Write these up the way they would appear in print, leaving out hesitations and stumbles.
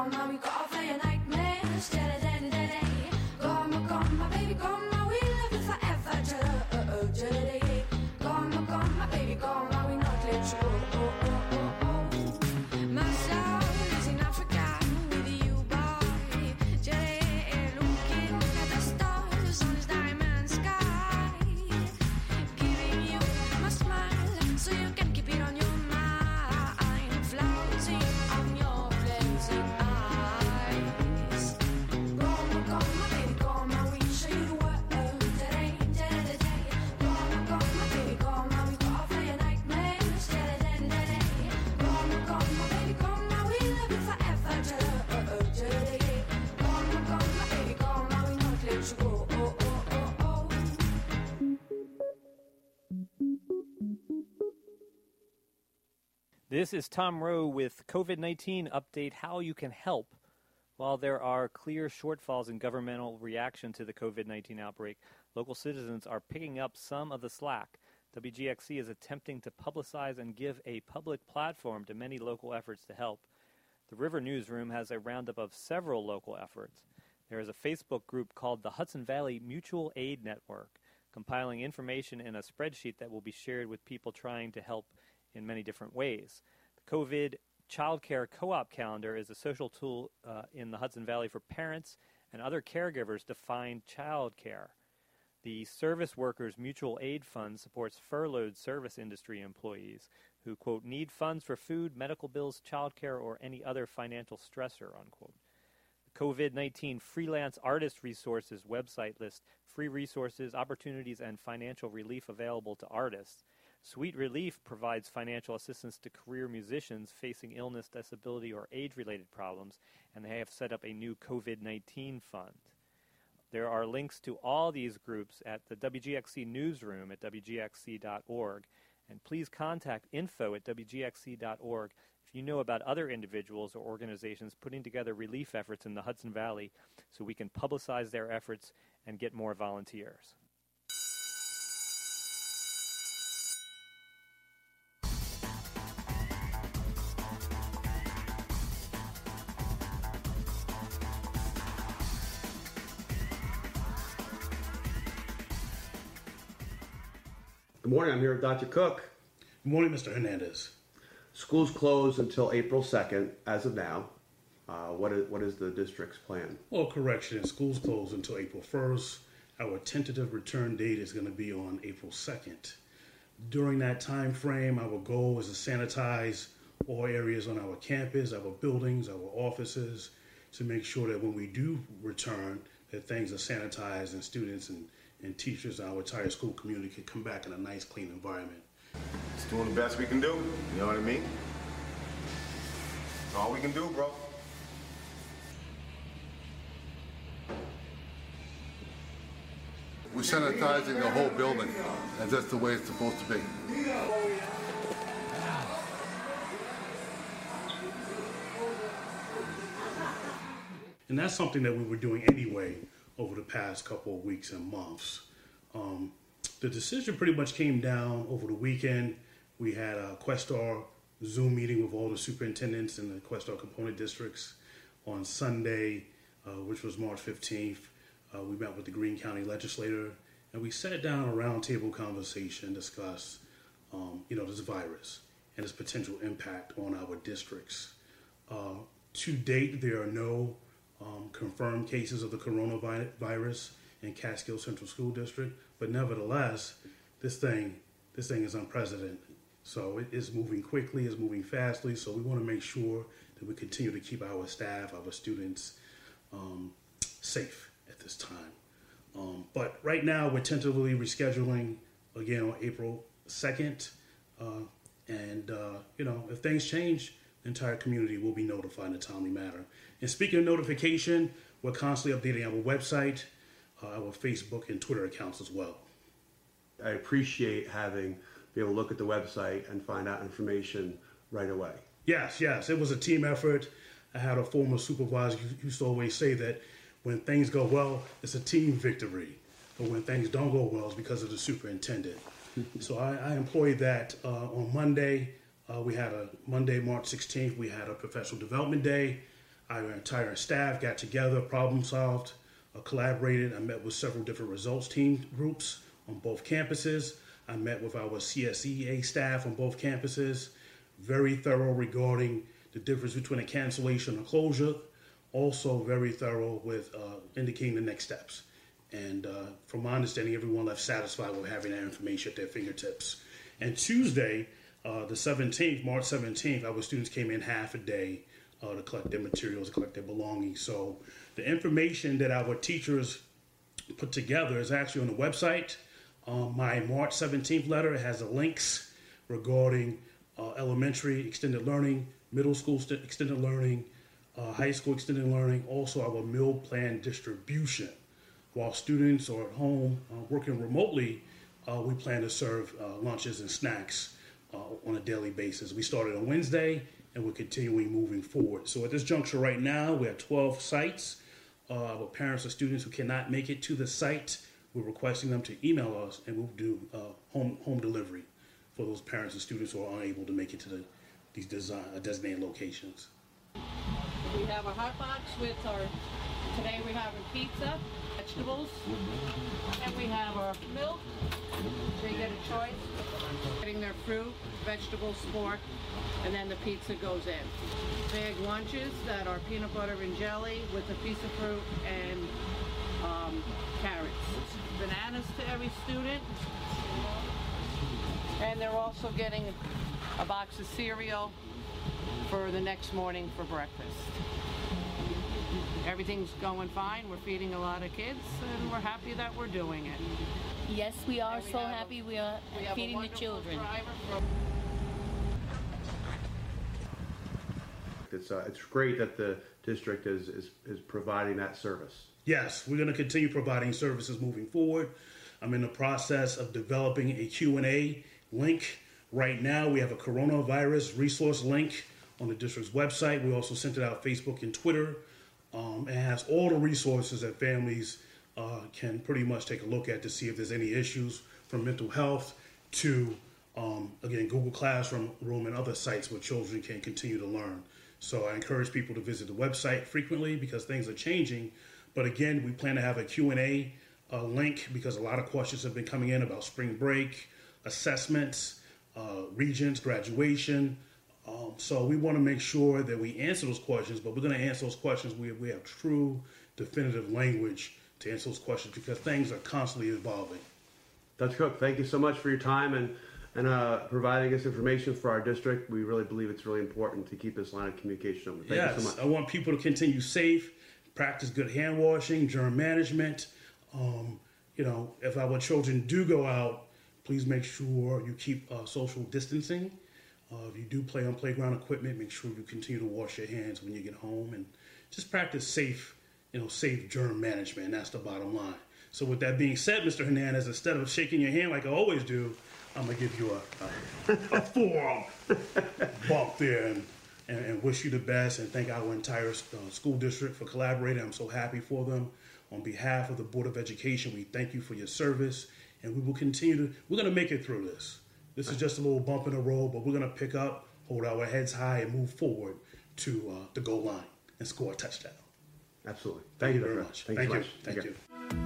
komma, we got off your nightmares. Komma, komma, baby, komma, we love you forever. Komma, komma, baby, komma, we not let you go. My soul is in Africa with you, boy. Looking at the stars on this diamond sky. Giving you my smile so you can keep it on your mind. Floating on your blazing eyes. Komma, komma, baby, komma, we show you the world. Komma, komma, baby, komma, we got off your nightmares. Komma, komma, baby, komma, we love you forever. Komma, komma, baby, komma, we not let you go. This is Tom Rowe with COVID-19 update, how you can help. While there are clear shortfalls in governmental reaction to the COVID-19 outbreak, local citizens are picking up some of the slack. WGXC is attempting to publicize and give a public platform to many local efforts to help. The River Newsroom has a roundup of several local efforts. There is a Facebook group called the Hudson Valley Mutual Aid Network, compiling information in a spreadsheet that will be shared with people trying to help in many different ways. The COVID Child Care Co-op Calendar is a social tool in the Hudson Valley for parents and other caregivers to find child care. The Service Workers Mutual Aid Fund supports furloughed service industry employees who, quote, need funds for food, medical bills, child care, or any other financial stressor, unquote. The COVID-19 Freelance Artist Resources website lists free resources, opportunities, and financial relief available to artists. Sweet Relief provides financial assistance to career musicians facing illness, disability, or age-related problems, and they have set up a new COVID-19 fund. There are links to all these groups at the WGXC newsroom at WGXC.org, and please contact info@WGXC.org if you know about other individuals or organizations putting together relief efforts in the Hudson Valley so we can publicize their efforts and get more volunteers. Good morning, I'm here with Dr. Cook. Good morning, Mr. Hernandez. School's closed until April 2nd, as of now. What is the district's plan? Well, correction, school's closed until April 1st. Our tentative return date is going to be on April 2nd. During that time frame, our goal is to sanitize all areas on our campus, our buildings, our offices, to make sure that when we do return, that things are sanitized and students and teachers, our entire school community can come back in a nice, clean environment. It's doing the best we can do, you know what I mean? It's all we can do, bro. We're sanitizing the whole building, and that's the way it's supposed to be. And that's something that we were doing anyway over the past couple of weeks and months. The decision pretty much came down over the weekend. We had a Questar Zoom meeting with all the superintendents in the Questar component districts on Sunday, which was March 15th. We met with the Greene County legislator, and we sat down a roundtable conversation, discussed, this virus and its potential impact on our districts. To date, there are no confirmed cases of the coronavirus in Catskill Central School District, but nevertheless, this thing is unprecedented. So it is moving quickly, it's moving fastly. So we want to make sure that we continue to keep our staff, our students safe at this time. But right now, we're tentatively rescheduling again on April 2nd. If things change, the entire community will be notified in a timely manner. And speaking of notification, we're constantly updating our website, our Facebook and Twitter accounts as well. I appreciate be able to look at the website and find out information right away. Yes, it was a team effort. I had a former supervisor who used to always say that when things go well, it's a team victory. But when things don't go well, it's because of the superintendent. So I employed that on Monday. We had Monday, March 16th, we had a professional development day. Our entire staff got together, problem solved, collaborated. I met with several different results team groups on both campuses. I met with our CSEA staff on both campuses. Very thorough regarding the difference between a cancellation and closure. Also very thorough with indicating the next steps. And from my understanding, everyone left satisfied with having that information at their fingertips. And Tuesday, the 17th, March 17th, our students came in half a day to collect their materials, to collect their belongings. So the information that our teachers put together is actually on the website. My March 17th letter has the links regarding elementary extended learning, middle school extended learning, high school extended learning, also our meal plan distribution. While students are at home working remotely, we plan to serve lunches and snacks on a daily basis. We started on Wednesday, and we're continuing moving forward. So at this juncture right now, we have 12 sites. Our parents or students who cannot make it to the site, we're requesting them to email us, and we'll do home delivery for those parents and students who are unable to make it to these designated locations. We have a hot box with today we're having pizza, vegetables, and we have our milk. So you get a choice. Getting their fruit, vegetables, sport, and then the pizza goes in. Big lunches that are peanut butter and jelly with a piece of fruit and carrots. Bananas to every student. And they're also getting a box of cereal for the next morning for breakfast. Everything's going fine. We're feeding a lot of kids, and we're happy that we're doing it. Yes, we are so happy we are feeding the children. It's great that the district is providing that service. Yes, we're going to continue providing services moving forward. I'm in the process of developing a Q&A link. Right now, we have a coronavirus resource link on the district's website. We also sent it out Facebook and Twitter. It has all the resources that families can pretty much take a look at to see if there's any issues from mental health to, again, Google Classroom and other sites where children can continue to learn. So I encourage people to visit the website frequently because things are changing. But again, we plan to have a Q&A link because a lot of questions have been coming in about spring break, assessments, regents, graduation. So we want to make sure that we answer those questions, but we're going to answer those questions. We have true, definitive language to answer those questions because things are constantly evolving. Dr. Cook, thank you so much for your time and providing us information for our district. We really believe it's really important to keep this line of communication open. Thank you so much. I want people to continue safe, practice good hand washing, germ management. If our children do go out, please make sure you keep social distancing. If you do play on playground equipment, make sure you continue to wash your hands when you get home and just practice safe germ management. And that's the bottom line. So with that being said, Mr. Hernandez, instead of shaking your hand like I always do, I'm going to give you a forearm bump there and wish you the best and thank our entire school district for collaborating. I'm so happy for them. On behalf of the Board of Education, we thank you for your service, and we will continue we're going to make it through this. This is just a little bump in the road, but we're going to pick up, hold our heads high, and move forward to the goal line and score a touchdown. Absolutely. Thank you very much. Thank you. Thank you.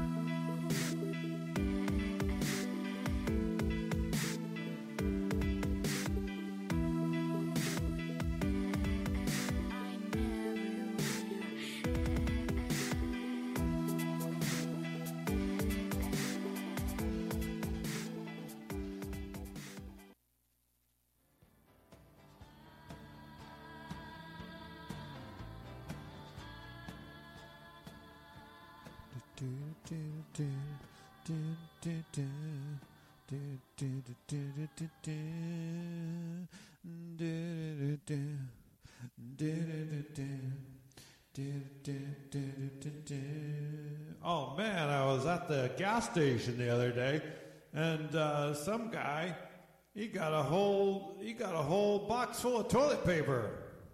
Oh man, I was at the gas station the other day, and some guy, he got a whole box full of toilet paper.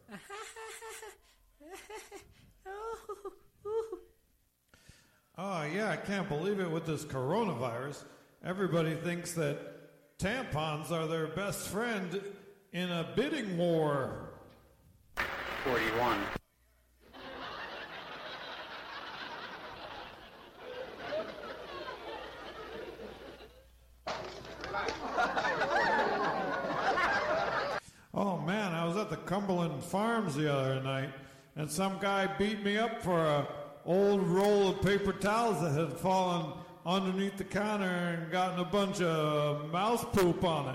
Oh yeah, I can't believe it with this coronavirus. Everybody thinks that tampons are their best friend in a bidding war. 41. Upland Farms the other night, and some guy beat me up for a old roll of paper towels that had fallen underneath the counter and gotten a bunch of mouse poop on it.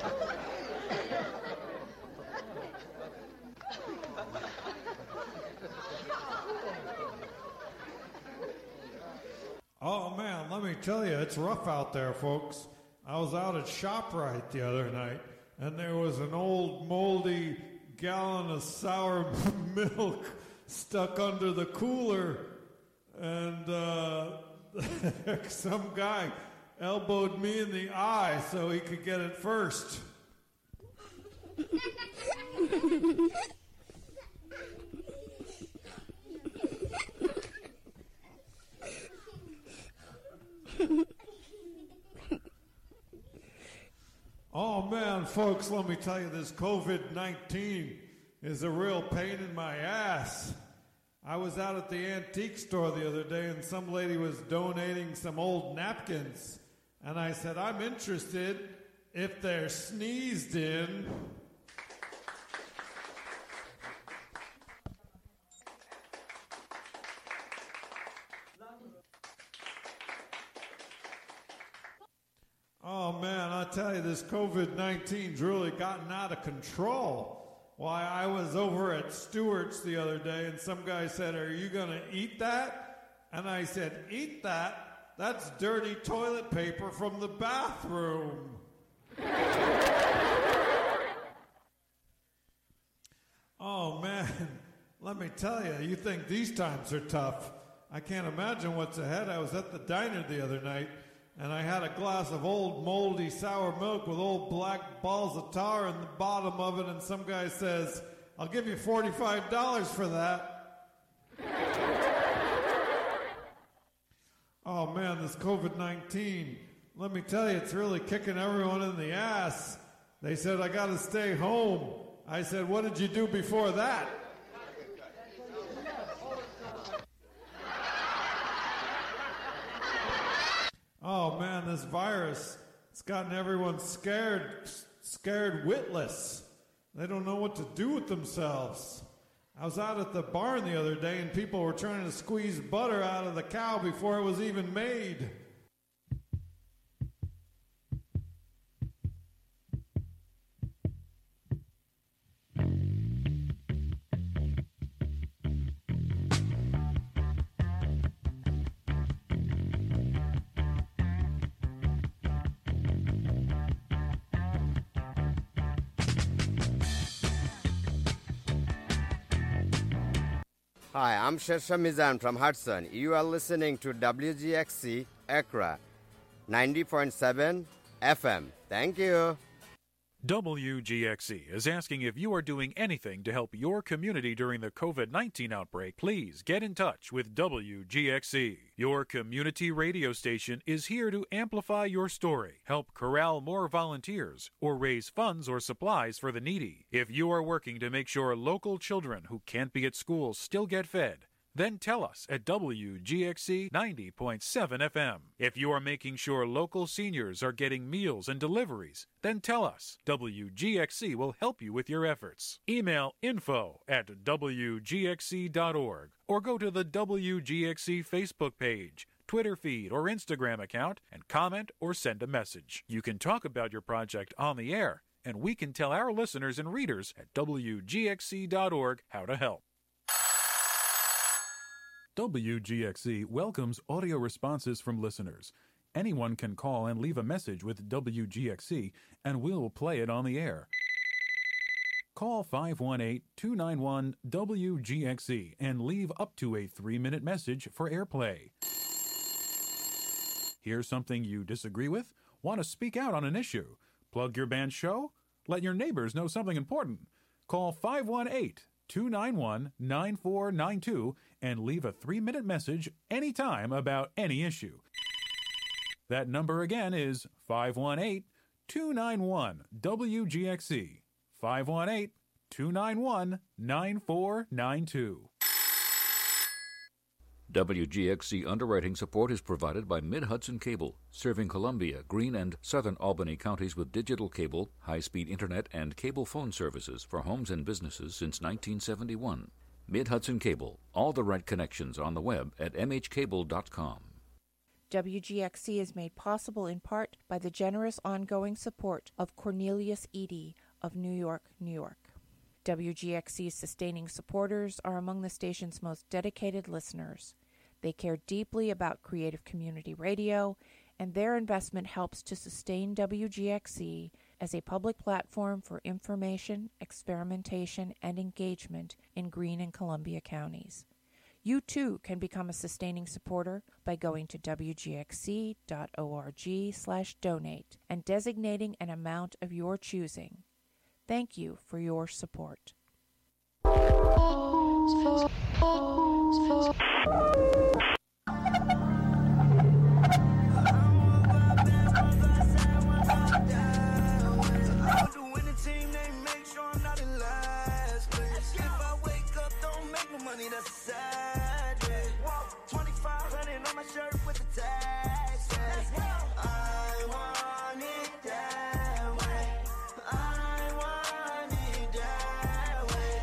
Oh man, let me tell you, it's rough out there, folks. I was out at ShopRite the other night, and there was an old moldy gallon of sour milk stuck under the cooler, and some guy elbowed me in the eye so he could get it first. Oh man, folks, let me tell you, this COVID-19 is a real pain in my ass. I was out at the antique store the other day and some lady was donating some old napkins. And I said, I'm interested if they're sneezed in. Oh man, I tell you, this COVID-19's really gotten out of control. Why, I was over at Stewart's the other day and some guy said, are you going to eat that? And I said, eat that? That's dirty toilet paper from the bathroom. Oh man, let me tell you, you think these times are tough. I can't imagine what's ahead. I was at the diner the other night and I had a glass of old moldy sour milk with old black balls of tar in the bottom of it, and some guy says, I'll give you $45 for that. Oh man, this COVID-19, let me tell you, it's really kicking everyone in the ass. They said, I gotta stay home. I said, what did you do before that? Oh man, this virus, it's gotten everyone scared witless. They don't know what to do with themselves. I was out at the barn the other day and people were trying to squeeze butter out of the cow before it was even made. Hi, I'm Shersha Mizan from Hudson. You are listening to WGXC Accra 90.7 FM. Thank you. WGXC is asking if you are doing anything to help your community during the COVID-19 outbreak. Please get in touch with WGXC. Your community radio station is here to amplify your story, help corral more volunteers, or raise funds or supplies for the needy. If you are working to make sure local children who can't be at school still get fed, then tell us at WGXC 90.7 FM. If you are making sure local seniors are getting meals and deliveries, then tell us. WGXC will help you with your efforts. Email info@wgxc.org or go to the WGXC Facebook page, Twitter feed, or Instagram account and comment or send a message. You can talk about your project on the air, and we can tell our listeners and readers at WGXC.org how to help. WGXC welcomes audio responses from listeners. Anyone can call and leave a message with WGXC, and we'll play it on the air. Call 518-291-WGXC and leave up to a 3-minute message for airplay. Hear something you disagree with? Want to speak out on an issue? Plug your band's show? Let your neighbors know something important. Call 518-291-9492 and leave a 3-minute message anytime about any issue. That number again is 518-291-WGXC. 518-291-9492. WGXC underwriting support is provided by Mid-Hudson Cable, serving Columbia, Greene, and southern Albany counties with digital cable, high-speed internet, and cable phone services for homes and businesses since 1971. Mid-Hudson Cable, all the right connections on the web at mhcable.com. WGXC is made possible in part by the generous ongoing support of Cornelius Eady of New York, New York. WGXC's sustaining supporters are among the station's most dedicated listeners. They care deeply about creative community radio, and their investment helps to sustain WGXC as a public platform for information, experimentation, and engagement in Greene and Columbia counties. You too can become a sustaining supporter by going to wgxc.org/donate and designating an amount of your choosing. Thank you for your support. That's a sad day. 2,500 on my shirt with the tags. I want it that way. I want it that way.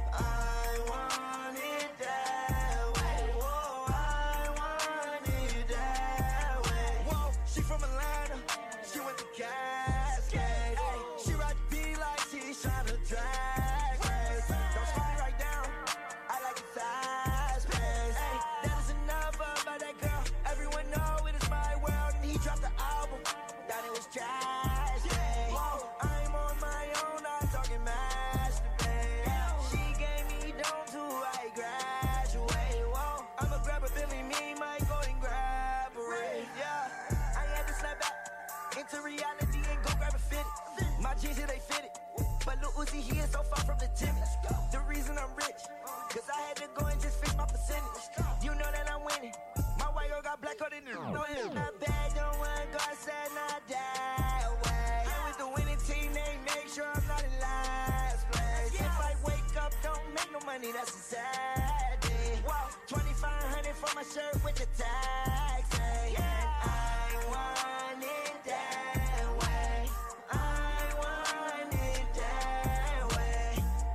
I want it that way. Whoa, I want it that way. Whoa, she from Atlanta. She went to Cascade. She ride the D like she's trying to drag race. Don't slow me right down. I like it fast paced. Hey, that is enough about that girl. Everyone know it is my world. And he dropped the album. Thought it was trash. Hey, I'm on my own. I'm talking masturbate. She gave me dome to I graduate. Whoa, I'ma grab a Billy, me, my golden grab a ray. Yeah, I had to snap back into reality and go grab a fit. My jeans, they fit it. But Lil Uzi, he is so far from the timid. The reason I'm rich, cause I had to go and just fix my percentage. You know that I'm winning. My white girl got black on it. No, it's not bad, don't want to go outside, not that way. I'm with the winning team, they make sure I'm not in last place. If I wake up, don't make no money, that's a sad day. 2,500 for my shirt with the tags. And I want it that way. I want it that way.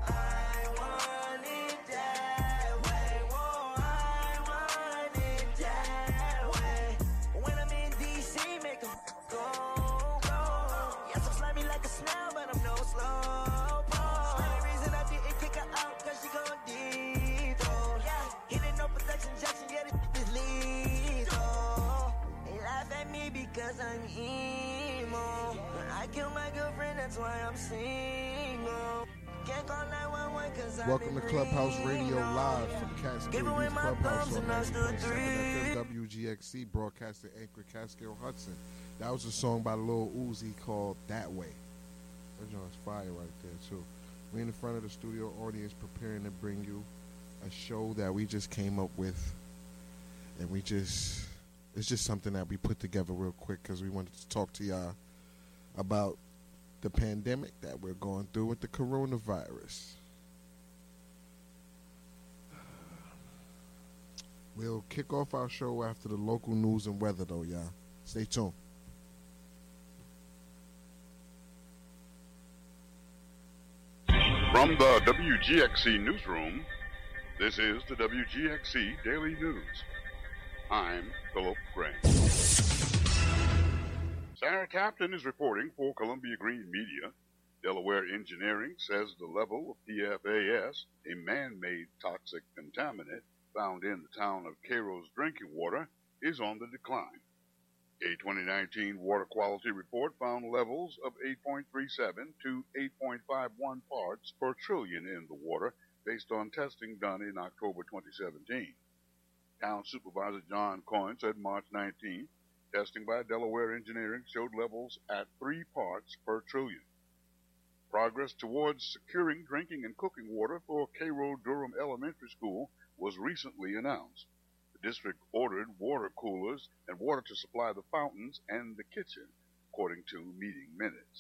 I want it that way. Whoa, I want it that way. When I'm in DC, make 'em go, go. Yes, I'm slimy like a snail, but I'm no slow pole. Only reason I didn't kick her out, cause she gon' deep throw. Hitting no protection, Jackson, yeah, this is lethal. They laugh at me because I'm emo. I killed my girlfriend, that's why I'm single. Can't call 911 cause I'm Welcome to Clubhouse Radio Live from Catskill Youth Clubhouse on 90.7 FM WGXC, broadcasting anchor Catskill Hudson. That was a song by Lil Uzi called That Way. That joint's fire right there too. We in the front of the studio audience preparing to bring you a show that we just came up with, and it's just something that we put together real quick because we wanted to talk to y'all about the pandemic that we're going through with the coronavirus. We'll kick off our show after the local news and weather, though, y'all. Stay tuned. From the WGXC newsroom, this is the WGXC Daily News. I'm Philip Gray. Sarah Captain is reporting for Columbia Green Media. Delaware Engineering says the level of PFAS, a man-made toxic contaminant found in the town of Cairo's drinking water, is on the decline. A 2019 water quality report found levels of 8.37 to 8.51 parts per trillion in the water based on testing done in October 2017. Town Supervisor John Coyne said March 19th, testing by Delaware Engineering showed levels at 3 parts per trillion. Progress towards securing drinking and cooking water for Cairo Durham Elementary School was recently announced. The district ordered water coolers and water to supply the fountains and the kitchen, according to meeting minutes.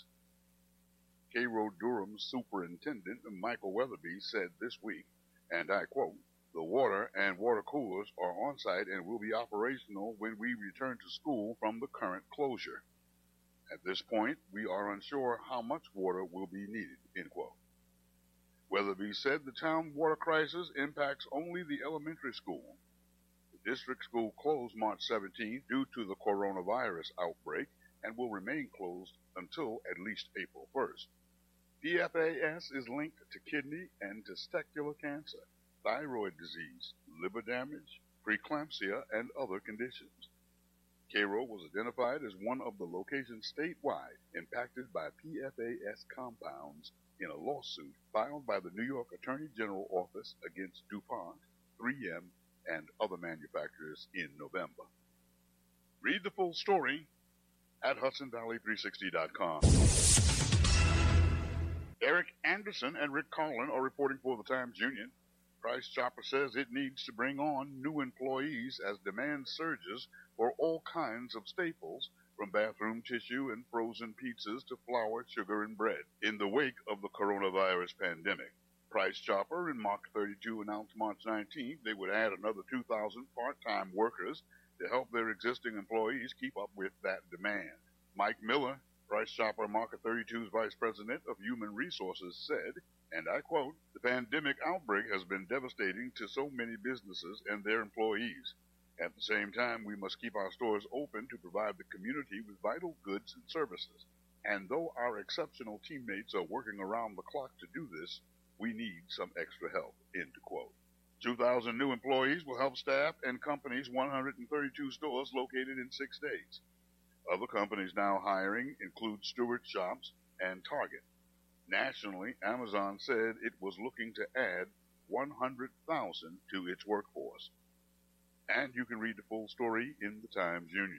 Cairo Durham Superintendent Michael Weatherby said this week, and I quote, The water and water coolers are on site and will be operational when we return to school from the current closure. At this point, we are unsure how much water will be needed, end quote. Weatherby said the town water crisis impacts only the elementary school. The district school closed March 17th due to the coronavirus outbreak and will remain closed until at least April 1st. PFAS is linked to kidney and testicular cancer, thyroid disease, liver damage, preeclampsia, and other conditions. Cairo was identified as one of the locations statewide impacted by PFAS compounds in a lawsuit filed by the New York Attorney General Office against DuPont, 3M, and other manufacturers in November. Read the full story at HudsonValley360.com. Eric Anderson and Rick Carlin are reporting for the Times-Union. Price Chopper says it needs to bring on new employees as demand surges for all kinds of staples, from bathroom tissue and frozen pizzas to flour, sugar, and bread, in the wake of the coronavirus pandemic. Price Chopper and Mach 32 announced March 19th they would add another 2,000 part-time workers to help their existing employees keep up with that demand. Mike Miller, Price Chopper Mach 32's Vice President of Human Resources, said, and I quote, "The pandemic outbreak has been devastating to so many businesses and their employees. At the same time, we must keep our stores open to provide the community with vital goods and services. And though our exceptional teammates are working around the clock to do this, we need some extra help," end quote. 2,000 new employees will help staff and companies' 132 stores located in 6 states. Other companies now hiring include Stewart Shops and Target. Nationally, Amazon said it was looking to add 100,000 to its workforce. And you can read the full story in the Times-Union.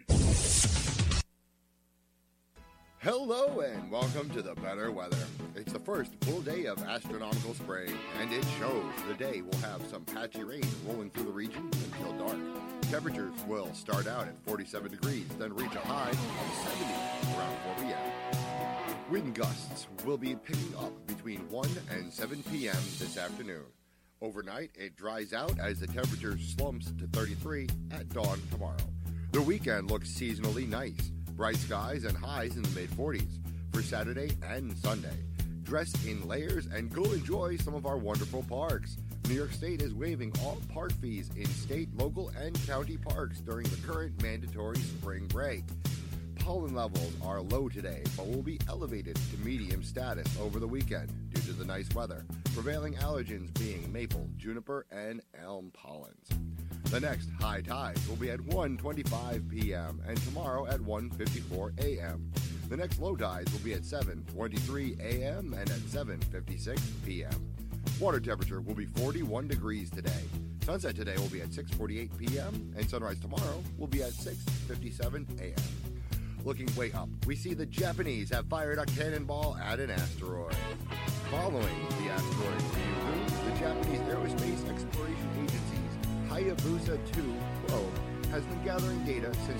Hello and welcome to the better weather. It's the first full day of astronomical spring, and it shows. The day will have some patchy rain rolling through the region until dark. Temperatures will start out at 47 degrees, then reach a high of 70 around 4 p.m. Wind gusts will be picking up between 1 and 7 p.m. this afternoon. Overnight, it dries out as the temperature slumps to 33 at dawn tomorrow. The weekend looks seasonally nice. Bright skies and highs in the mid-40s for Saturday and Sunday. Dress in layers and go enjoy some of our wonderful parks. New York State is waiving all park fees in state, local, and county parks during the current mandatory spring break. Pollen levels are low today, but will be elevated to medium status over the weekend due to the nice weather. Prevailing allergens being maple, juniper, and elm pollens. The next high tides will be at 1:25 p.m. and tomorrow at 1:54 a.m. The next low tides will be at 7:23 a.m. and at 7:56 p.m. Water temperature will be 41 degrees today. Sunset today will be at 6:48 p.m. and sunrise tomorrow will be at 6:57 a.m. Looking way up, we see the Japanese have fired a cannonball at an asteroid. Following the asteroid Ryugu, the Japanese Aerospace Exploration Agency's Hayabusa 2 probe has been gathering data since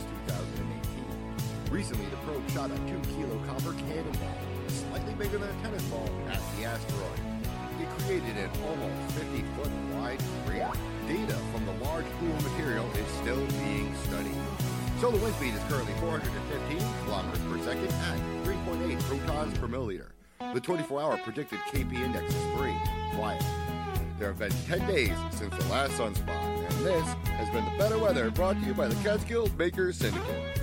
2018. Recently, the probe shot a 2-kilo copper cannonball, slightly bigger than a tennis ball, at the asteroid. It created an almost 50-foot wide crater. Data from the large pool material is still being studied. Solar wind speed is currently 415 kilometers per second at 3.8 protons per milliliter. The 24-hour predicted KP index is 3, quiet. There have been 10 days since the last sunspot, and this has been the better weather brought to you by the Catskill Bakers Syndicate.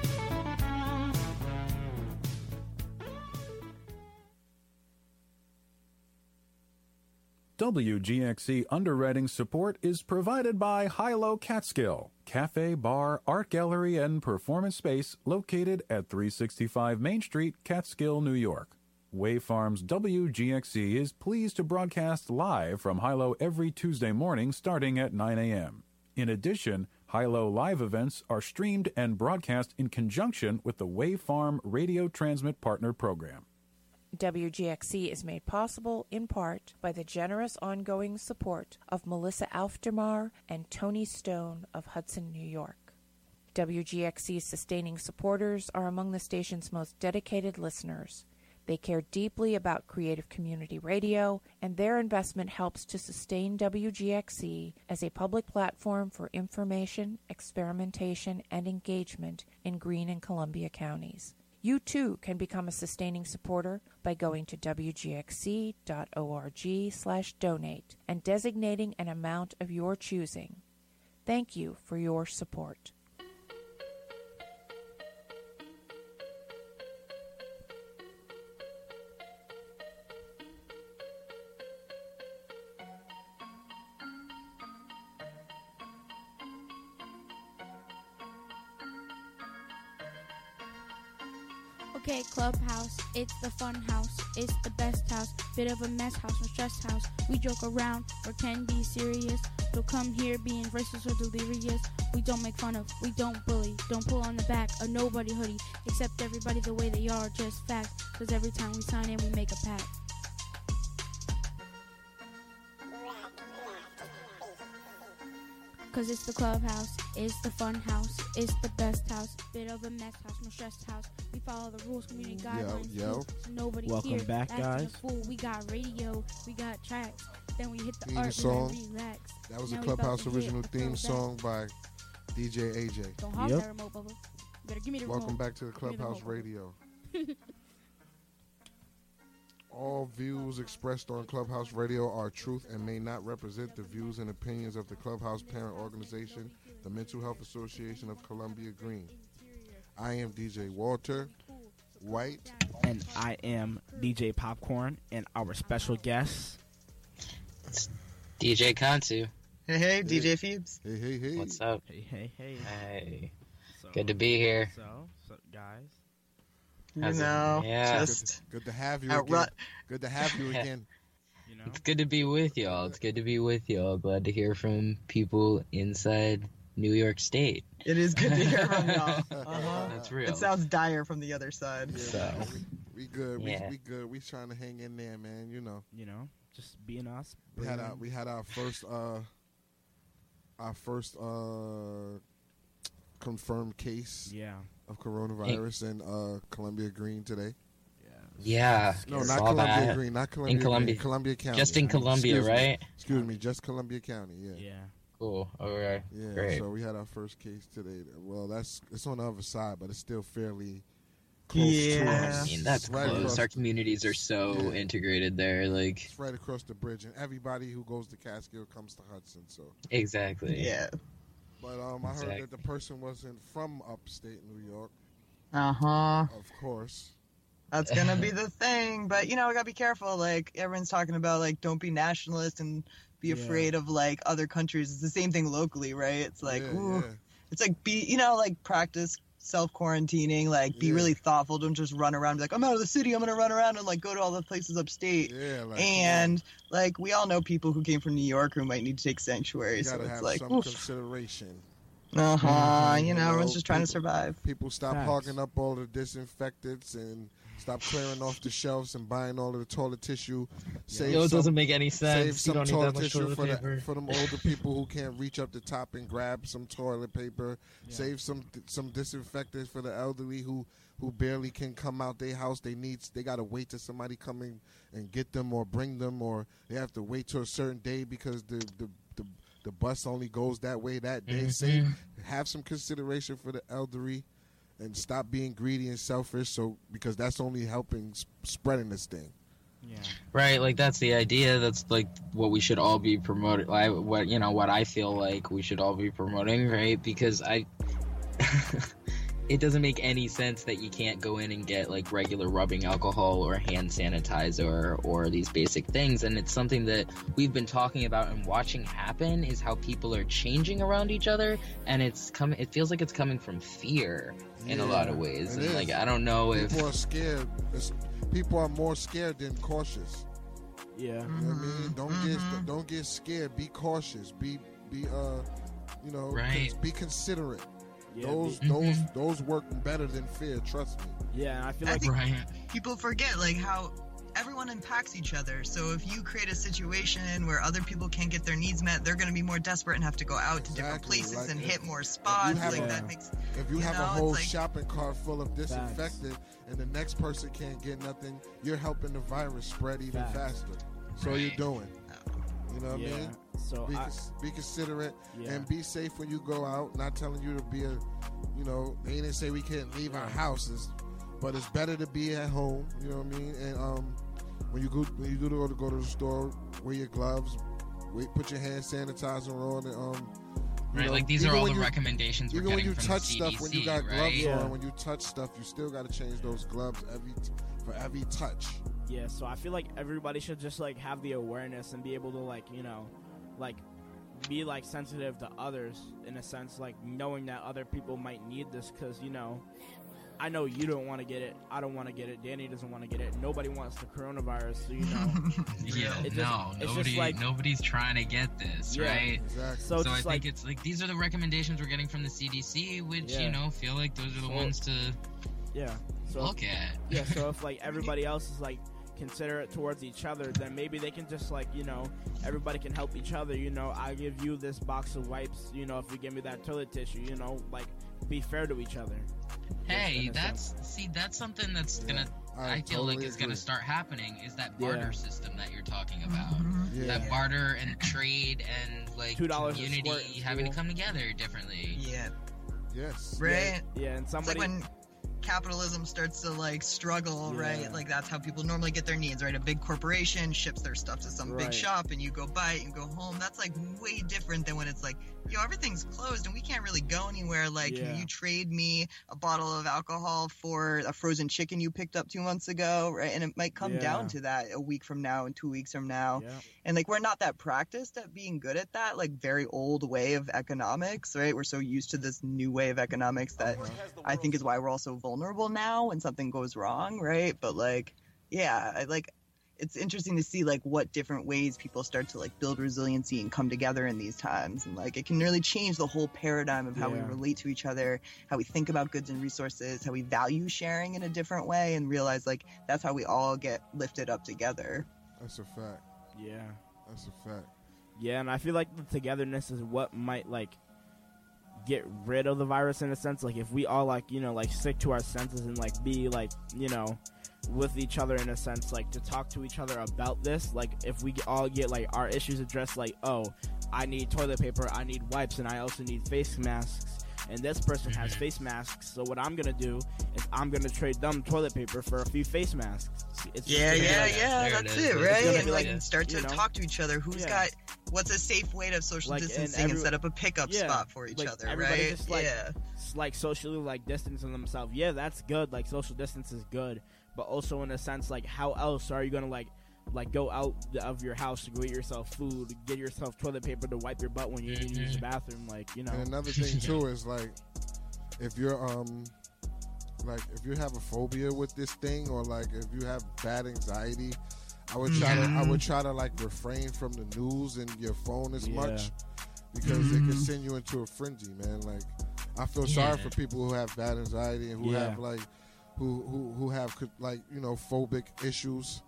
WGXC underwriting support is provided by Hilo Catskill, cafe, bar, art gallery, and performance space located at 365 Main Street, Catskill, New York. Wave Farms WGXC is pleased to broadcast live from Hilo every Tuesday morning starting at 9 a.m. In addition, Hilo live events are streamed and broadcast in conjunction with the Wave Farm Radio Transmit Partner Program. WGXC is made possible in part by the generous ongoing support of Melissa Aufdermar and Tony Stone of Hudson, New York. WGXC's sustaining supporters are among the station's most dedicated listeners. They care deeply about creative community radio, and their investment helps to sustain WGXC as a public platform for information, experimentation, and engagement in Greene and Columbia counties. You too can become a sustaining supporter by going to wgxc.org/donate and designating an amount of your choosing. Thank you for your support. Okay, Clubhouse, it's the fun house, it's the best house, bit of a mess house, no stress house. We joke around or can be serious, so come here being racist or delirious. We don't make fun of, we don't bully, don't pull on the back of nobody hoodie, accept everybody the way they are, just facts, cause every time we sign in we make a pact. Cause it's the Clubhouse, it's the fun house, it's the best house, bit of a mess house, no stress house. We follow the rules, community guidelines, yo. so nobody Welcome here back, acting guys. a fool. We got radio, we got tracks, then we hit the Theme art song. and then relax. That was a Now we about Clubhouse to hit original a theme throwback. song by DJ AJ. Don't hog that remote, Bubba. You better give me the remote. Welcome back to the Give me the Clubhouse remote, Radio. Bubba. All views expressed on Clubhouse Radio are truth and may not represent the views and opinions of the Clubhouse parent organization, the Mental Health Association of Columbia Greene. I am DJ Walter White. And I am DJ Popcorn, and our special guest, DJ Kansu. Hey, DJ Phoebes. Hey. What's up? Hey. Hey. Good to be here. So guys. Just good to have you outrun- again. Good to have you again. It's good to be with y'all. It's good to be with y'all. Glad to hear from people inside New York State. It is good to hear from y'all. Uh-huh. That's real. It sounds dire from the other side. So. We good. Yeah. We good. We trying to hang in there, man. You know, just being us. We had our first confirmed case of coronavirus in Columbia Greene today. Yeah. No, not saw Columbia that. Greene. Not Columbia In Columbia. Greene, Columbia County. Just in Columbia, Excuse me. right? Excuse me, just Columbia County. Yeah. Cool. All right. Yeah. Great. So we had our first case today. Well, it's on the other side, but it's still fairly close to us. I mean, that's It's right close. across Our communities are so integrated there. Like, It's right across the bridge, and everybody who goes to Catskill comes to Hudson. So exactly. Yeah. But I heard that the person wasn't from upstate New York. Uh-huh. Of course. That's gonna be the thing. But we gotta be careful. Like, everyone's talking about, like, don't be nationalist and be afraid of, like, other countries. It's the same thing locally, right? It's like, it's like, practice self-quarantining, like, be really thoughtful. Don't just run around and be like, I'm out of the city, I'm gonna run around and, like, go to all the places upstate. Yeah, like, we all know people who came from New York who might need to take sanctuary. You So gotta it's have like, some oof. consideration. Everyone's just trying to survive. People stop hogging up all the disinfectants and stop clearing off the shelves and buying all of the toilet tissue. It doesn't make any sense. Save some You don't need toilet that much tissue toilet paper. for them older people who can't reach up the top and grab some toilet paper. Save some disinfectants for the elderly who barely can come out their house. They got to wait till somebody come in and get them or bring them, or they have to wait till a certain day because the bus only goes that way that day. Have some consideration for the elderly and stop being greedy and selfish, because that's only helping spreading this thing. Right, like that's the idea. That's like what we should all be promoting. What I feel like we should all be promoting, right? Because it doesn't make any sense that you can't go in and get like regular rubbing alcohol or hand sanitizer or these basic things. And it's something that we've been talking about and watching happen is how people are changing around each other, and it feels like it's coming from fear in a lot of ways. And like I don't know if people are scared. People are more scared than cautious. Yeah. You know what I mean? Don't get scared. Be cautious. Be Right. be considerate. Yeah, those work better than fear. Trust me. Yeah, I feel I like think people forget like how everyone impacts each other. So if you create a situation where other people can't get their needs met, they're going to be more desperate and have to go out to different places and hit more spots. If you have a whole shopping cart full of disinfectant and the next person can't get nothing, you're helping the virus spread even faster. So you're doing. You know what I mean? So be considerate and be safe when you go out. Not telling you to be they didn't say we can't leave our houses, but it's better to be at home. You know what I mean? And when you go to the store, wear your gloves, put your hand sanitizer on, and like these are all the recommendations we're getting from the CDC. Even when you touch stuff, when you got gloves on, when you touch stuff, you still got to change those gloves for every touch. Yeah, so I feel like everybody should just like have the awareness and be able to be like sensitive to others in a sense, like knowing that other people might need this, because I know you don't want to get it, I don't want to get it, Danny doesn't want to get it, nobody wants the coronavirus, so nobody's trying to get this, right? Exactly. So I think it's like these are the recommendations we're getting from the CDC, which feel like those are the ones to look at. Yeah, so if like everybody else is like considerate towards each other, then maybe they can just like everybody can help each other. I give you this box of wipes, if you give me that toilet tissue, like be fair to each other. Hey, that's something that's gonna I feel like it's gonna start happening, is that barter system that you're talking about. That barter and trade and like community having to come together differently. Yes. Right. Yeah, and somebody. It's like when capitalism starts to like struggle, right? Like that's how people normally get their needs, right? A big corporation ships their stuff to some big shop and you go buy it and go home. That's like way different than when it's like, everything's closed and we can't really go anywhere. Like, can you trade me a bottle of alcohol for a frozen chicken you picked up 2 months ago, right? And it might come down to that a week from now and 2 weeks from now. And like, we're not that practiced at being good at that, like very old way of economics, right? We're so used to this new way of economics that I think is why we're all so vulnerable now when something goes wrong, right? But like, it's interesting to see like what different ways people start to like build resiliency and come together in these times, and like it can really change the whole paradigm of how we relate to each other, how we think about goods and resources, how we value sharing in a different way, and realize like that's how we all get lifted up together. That's a fact. Yeah, that's a fact. Yeah, and I feel like the togetherness is what might like get rid of the virus in a sense. Like if we all like stick to our senses and like be like with each other in a sense, like to talk to each other about this, like if we all get like our issues addressed, like, oh, I need toilet paper, I need wipes, and I also need face masks, and this person has face masks, so what I'm gonna do is I'm gonna trade them toilet paper for a few face masks. That's it, right? And like start to talk to each other. Who's got what's a safe way to social distancing and set up a pickup spot for each other, right? Just, like socially like distancing themselves. Yeah, that's good. Like social distance is good, but also in a sense, like how else are you gonna like go out of your house to go get yourself food, get yourself toilet paper to wipe your butt when you need to use the bathroom, And another thing too is like if you're if you have a phobia with this thing, or like if you have bad anxiety, I would try to like refrain from the news and your phone as much, because it can send you into a frenzy, man. Like I feel sorry for people who have bad anxiety and who have like who have like phobic issues,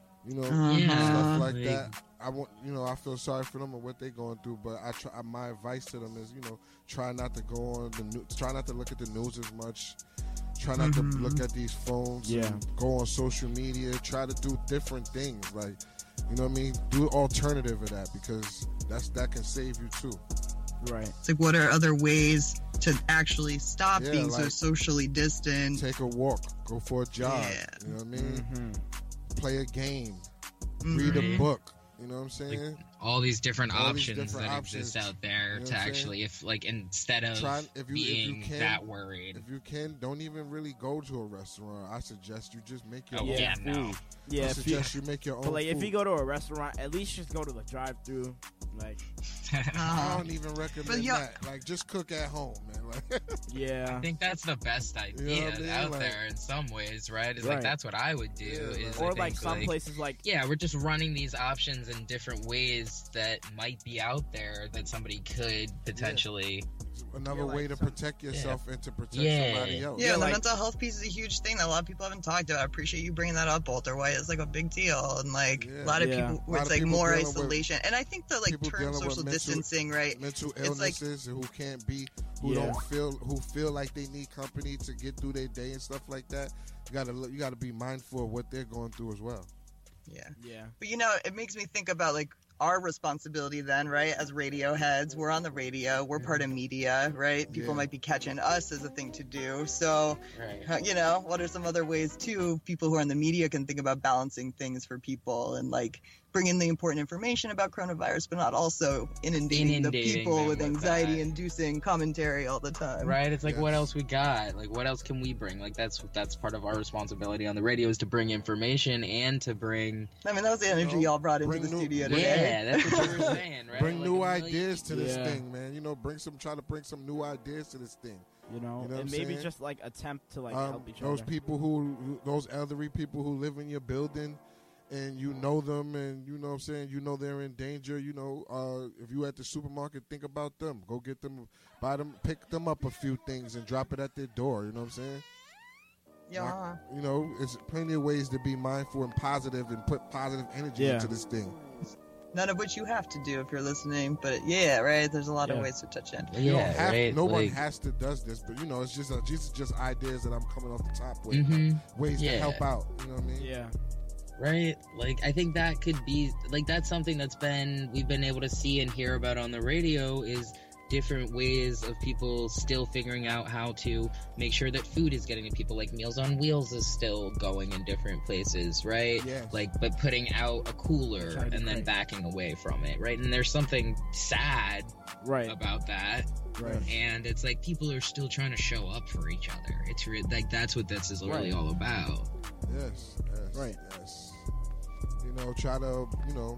stuff like that. I feel sorry for them and what they're going through, but my advice to them is try not to go on the news, try not to look at the news as much, try not to look at these phones, and go on social media, try to do different things, like do alternative of that, because that can save you too. Right. It's like, what are other ways to actually stop being so socially distant? Take a walk, go for a jog, you know what I mean? Play a game, read a book, you know what I'm saying? Like, all these different options that exist out there to actually, instead of being that worried. If you can, don't even really go to a restaurant. I suggest you just make your own food. Yeah, I suggest you make your own food. But like, if you go to a restaurant, at least just go to the drive-thru. Like, I don't even recommend that. Like, just cook at home, man. Like, I think that's the best idea out there in some ways, right? Like, that's what I would do. Or like some places, like we're just running these options in different ways that might be out there that somebody could potentially another way to protect yourself and to protect somebody else. Yeah, the mental health piece is a huge thing that a lot of people haven't talked about. I appreciate you bringing that up, Walter White. It's like a big deal, and like a lot of people, where it's like more isolation. And I think the like term social distancing, right? Mental illnesses, who can't be, who don't feel like they need company to get through their day and stuff like that. You gotta be mindful of what they're going through as well. Yeah. But it makes me think about like our responsibility then, right? As radio heads, we're on the radio, we're part of media, right? People might be catching us as a thing to do. So, what are some other ways too people who are in the media can think about balancing things for people and like bringing the important information about coronavirus, but not also inundating the people with anxiety-inducing commentary all the time. Right? It's like, what else we got? Like, what else can we bring? Like, that's part of our responsibility on the radio is to bring information and to bring... I mean, that was the energy y'all brought into the studio today. Yeah, that's what you were saying, right? Bring new ideas to this thing, man. Try to bring some new ideas to this thing. And maybe just like attempt to like help each those other. People those elderly people who live in your building, and you know them, and you know what I'm saying, they're in danger. If you at the supermarket, think about them. Go get them, buy them, pick them up a few things and drop it at their door. You know what I'm saying? Yeah. It's plenty of ways to be mindful and positive and put positive energy into this thing. None of which you have to do if you're listening, but right? There's a lot of ways to touch in. No one has to does this, but it's just ideas that I'm coming off the top with, ways to help out. You know what I mean? Yeah. Right? Like, I think that could be, like, that's something we've been able to see and hear about on the radio is different ways of people still figuring out how to make sure that food is getting to people. Like Meals on Wheels is still going in different places, right? Yes. Like, but putting out a cooler and then backing away from it, right? And there's something sad about that. Right. And it's like people are still trying to show up for each other. It's like that's what this is really all about. Yes. Right. Yes. Try to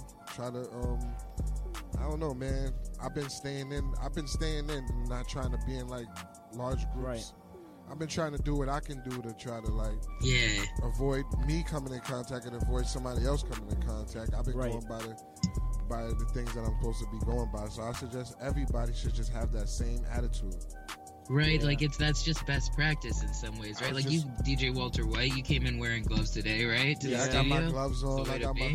I don't know, man. I've been staying in, not trying to be in like large groups. Right. I've been trying to do what I can do to try to like avoid me coming in contact and avoid somebody else coming in contact. I've been going by the things that I'm supposed to be going by. So I suggest everybody should just have that same attitude. Right, like that's just best practice in some ways, right? Like you, DJ Walter White, you came in wearing gloves today, right? I got my gloves on. I got my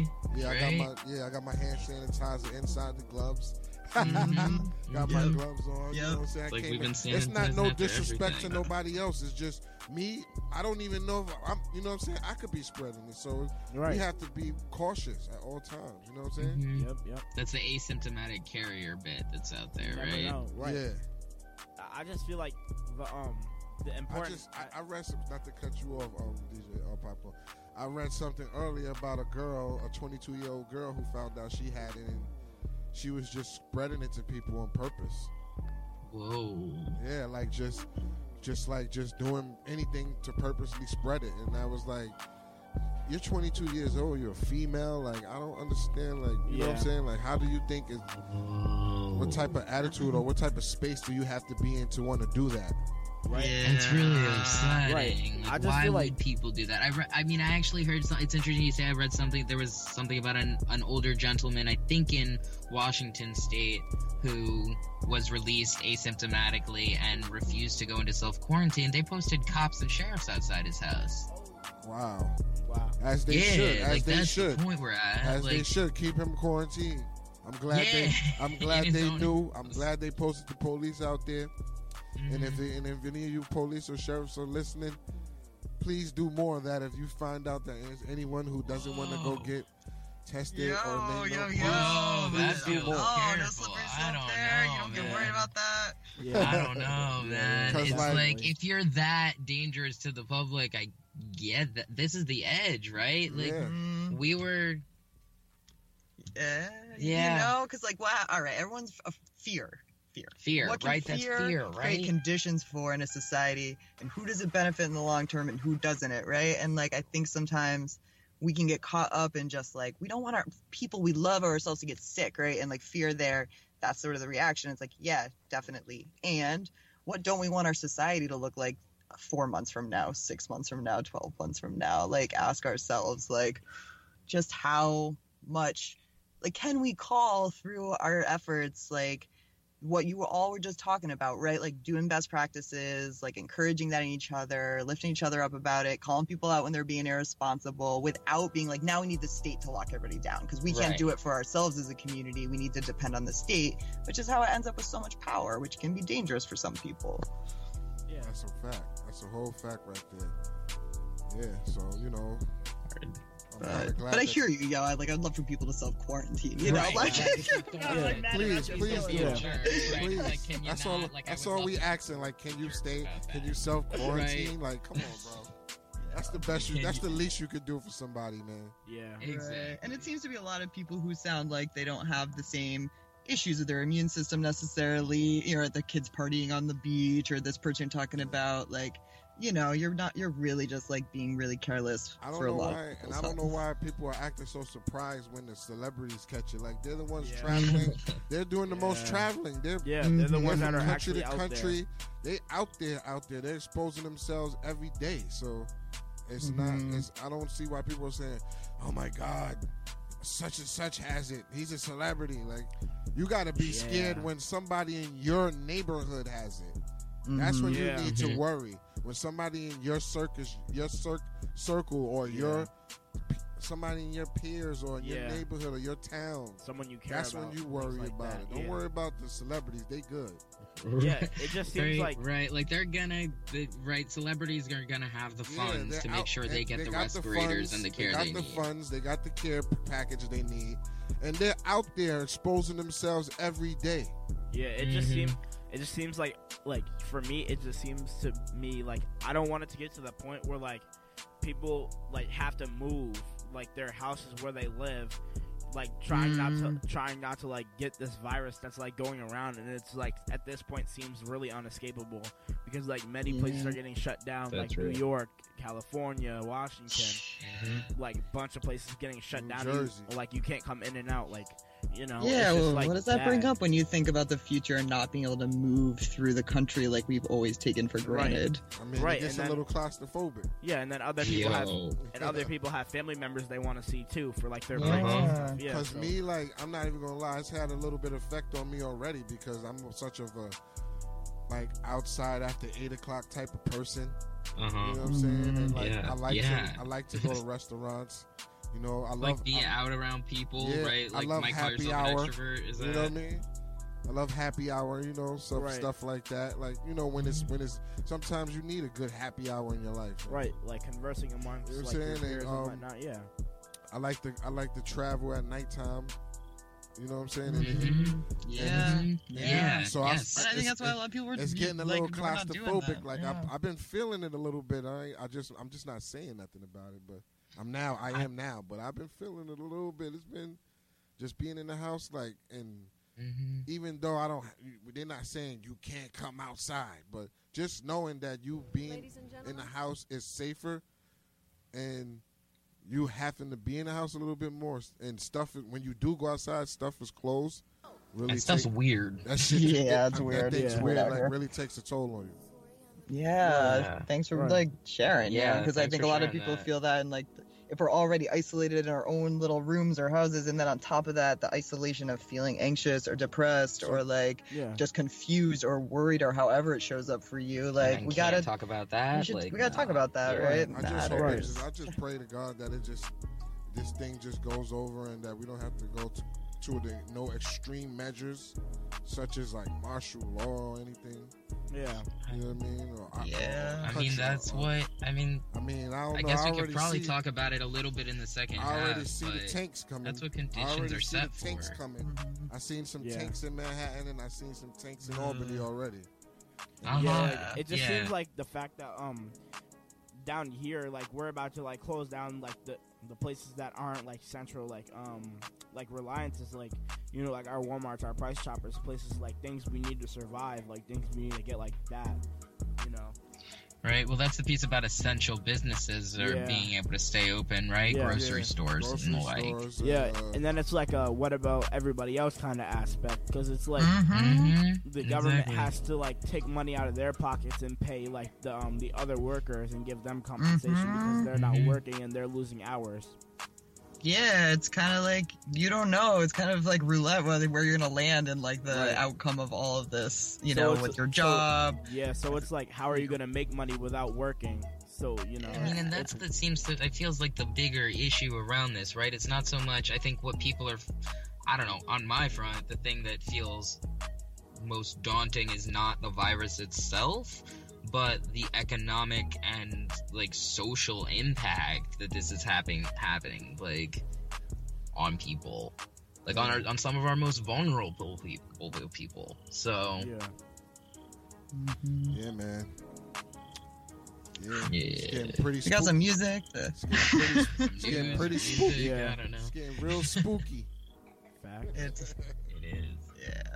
hand sanitizer inside the gloves. Got my gloves on. You know what I'm saying? Like we've been it's not no disrespect to nobody else. It's just me. I don't even know if I'm. You know what I'm saying? I could be spreading it, so we have to be cautious at all times. You know what I'm saying? Yep. That's the asymptomatic carrier bit that's out there, right? Right. Yeah. I just feel like the important. I read some, not to cut you off, DJ Papa. I read something earlier about a girl, a 22-year-old girl who found out she had it, and she was just spreading it to people on purpose. Whoa. Yeah, like just doing anything to purposely spread it, and I was like, you're 22 years old, you're a female, like I don't understand, like you know what I'm saying, like how do you think what type of attitude or what type of space do you have to be in to want to do that? Right. Yeah, it's really upsetting. Right. Like, I just why feel would people do that? I actually heard. It's interesting you say. I read something. There was something about an older gentleman, I think in Washington State, who was released asymptomatically and refused to go into self-quarantine. They posted cops and sheriffs outside his house. Wow. As they should. As they that's should. The point we're at. As they should keep him quarantined. I'm glad they knew. I'm glad they posted the police out there. And if any of you police or sheriffs are listening, please do more of that. If you find out that there's anyone who doesn't want to go get tested or they know, that's no slippery slope there. You don't get worried about that. Yeah, I don't know, man. It's like if you're that dangerous to the public, this is the edge, right? Like we were. Yeah. Because like, wow, all right, everyone's fear. What can right? That's fear, right? Create conditions for in a society, and who does it benefit in the long term, and who doesn't it, right? And like, I think sometimes we can get caught up in just like we don't want our people we love ourselves to get sick, right? And like fear there, that's sort of the reaction. It's like, yeah, definitely. And what don't we want our society to look like 4 months from now, 6 months from now, 12 months from now? Like, ask ourselves, like, just how much, like, can we call through our efforts, like, what you all were just talking about, right? Like doing best practices, like encouraging that in each other, lifting each other up about it, calling people out when they're being irresponsible without being like, now we need the state to lock everybody down because we can't do it for ourselves as a community. We need to depend on the state, which is how it ends up with so much power, which can be dangerous for some people. Yeah, that's a fact. That's a whole fact right there. Yeah, so, you know. But I hear you, yo. I'd love for people to self-quarantine, you know? Like, please. Like, That's all we asking. Like, can you stay? Can you self-quarantine? Like, come on, bro. That's the best. That's the least you could do for somebody, man. Yeah, exactly. And it seems to be a lot of people who sound like they don't have the same issues with their immune system necessarily. You know, the kids partying on the beach, or this person talking about like, you know, you're really just like being really careless for a lot of people. And I don't know why people are acting so surprised when the celebrities catch it. Like, they're the ones traveling. They're doing the most traveling. They're the ones that are country actually to country. They out there. They're exposing themselves every day. So it's not. I don't see why people are saying, "Oh my God, such and such has it. He's a celebrity." Like, you got to be scared when somebody in your neighborhood has it. That's when you need to worry. When somebody in your circle, or somebody in your peers or your neighborhood or your town, someone you care that's about. When you worry like about that. it. Don't worry about the celebrities. They good. Yeah, it just seems like like celebrities are gonna have the funds to make sure they get the respirators and the care they need. They got the funds. They got the care package they need, and they're out there exposing themselves every day. Yeah, it just seems. It just seems like for me, it just seems to me like I don't want it to get to the point where like people like have to move like their houses where they live, like trying not to like get this virus that's like going around, and it's like at this point seems really unescapable because like many places are getting shut down, That's like New York, California, Washington, like a bunch of places getting shut down. Jersey. Like you can't come in and out, like. You know, yeah, well, like what does that bring up when you think about the future and not being able to move through the country like we've always taken for granted? I mean, it gets a little claustrophobic. Yeah, and then other people have family members they want to see too for like their breaks and stuff. Yeah, because me, like, I'm not even gonna lie, it's had a little bit of effect on me already because I'm such of a like outside after 8 o'clock type of person. You know what I'm saying? And like I like to go to restaurants. You know, I love be out around people, right? Like I love Mike happy hour. hour. Is that? You know what I mean? I love happy hour. You know, stuff like that. Like, you know, when it's sometimes you need a good happy hour in your life. Right, like conversing amongst you know like what I'm your saying? peers and whatnot. Yeah. I like to travel at nighttime. You know what I'm saying? Yeah. So I think that's why a lot of people were. It's getting a little claustrophobic. Like yeah. I've been feeling it a little bit. I'm just not saying nothing about it, but. I am now, but I've been feeling it a little bit. It's been just being in the house, like, and even though they're not saying you can't come outside, but just knowing that you being in the house is safer, and you having to be in the house a little bit more, and stuff, when you do go outside, stuff is closed. Really, that stuff's weird. That shit, it's weird. That thing's weird. Like, really takes a toll on you. Yeah, thanks for like sharing. Yeah, because I think a lot of people feel that, and like if we're already isolated in our own little rooms or houses, and then on top of that, the isolation of feeling anxious or depressed or like just confused or worried or however it shows up for you, like we gotta talk about that. We gotta talk about that, right? I just pray to God that this thing just goes over and that we don't have to go to no extreme measures such as like martial law or anything. Yeah. You know what I mean? I mean, that's what I mean. I don't know. I guess we could probably talk about it a little bit in the second half. I already see the tanks coming. That's what conditions are set for. Tanks coming. I seen some tanks in Manhattan and I seen some tanks in Albany already. Yeah, it just seems like the fact that down here, like we're about to like close down like the places that aren't like central, like Reliance is like, you know, like our Walmarts, our Price Choppers, places like things we need to survive, like things we need to get like that, you know. Right. Well, that's the piece about essential businesses are being able to stay open, right? Grocery stores and the like. And then it's like a what about everybody else kind of aspect, because it's like the government has to like take money out of their pockets and pay like the other workers and give them compensation because they're not working and they're losing hours. Yeah, it's kind of like, you don't know. It's kind of like roulette where you're going to land and like the outcome of all of this, you know, with your job. So it's like, how are you going to make money without working? So, you know. I mean, and it feels like the bigger issue around this, right? It's not so much, I think what people are, I don't know, on my front, the thing that feels most daunting is not the virus itself, but the economic and like social impact that this is happening like on people, like on some of our most vulnerable people. So yeah, man. Yeah. It's getting pretty spooky. We got some music. It's getting pretty spooky. Yeah. I don't know. It's getting real spooky. Fact. It is. Yeah.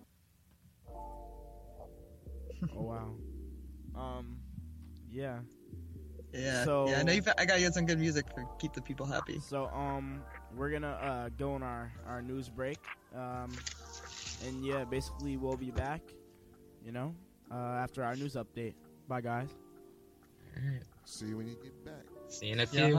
Oh wow. Yeah. Yeah. So, I know I got you some good music for keep the people happy. So we're gonna go on our news break. And yeah, basically we'll be back, you know, after our news update. Bye guys. Alright. See you when you get back. See you in a few.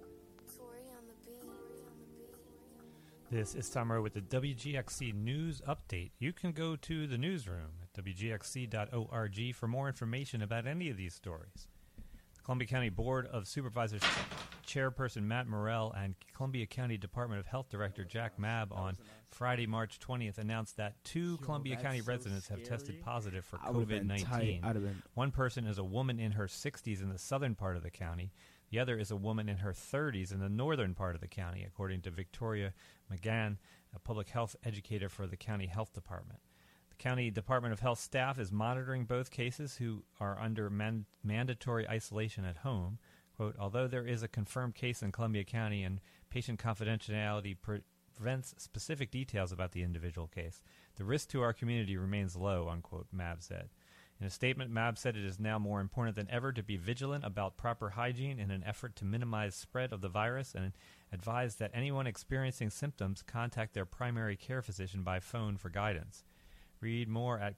This is Tom Rowe with the WGXC News Update. You can go to the newsroom at WGXC.org for more information about any of these stories. The Columbia County Board of Supervisors Chairperson Matt Morrell and Columbia County Department of Health Director Jack Mabb on Friday, March 20th announced that 2 Columbia County residents have tested positive for COVID-19. One person is a woman in her 60s in the southern part of the county. The other is a woman in her 30s in the northern part of the county, according to Victoria McGann, a public health educator for the county health department. The county Department of Health staff is monitoring both cases who are under mandatory isolation at home. Quote, although there is a confirmed case in Columbia County and patient confidentiality prevents specific details about the individual case, the risk to our community remains low, unquote, Mabb said. In a statement, Mabb said it is now more important than ever to be vigilant about proper hygiene in an effort to minimize spread of the virus and advised that anyone experiencing symptoms contact their primary care physician by phone for guidance. Read more at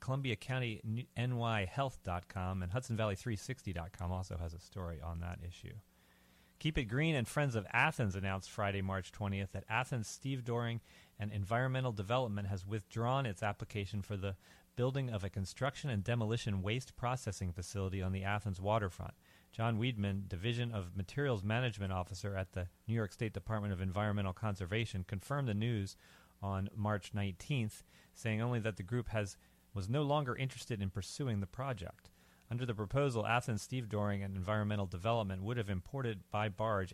ColumbiaCountyNYHealth.com, and HudsonValley360.com also has a story on that issue. Keep It Green and Friends of Athens announced Friday, March 20th that Athens Steve Doring and Environmental Development has withdrawn its application for the building of a construction and demolition waste processing facility on the Athens waterfront. John Weidman, Division of Materials Management Officer at the New York State Department of Environmental Conservation, confirmed the news on March 19th, saying only that the group was no longer interested in pursuing the project. Under the proposal, Athens Steve Doring and Environmental Development would have imported by barge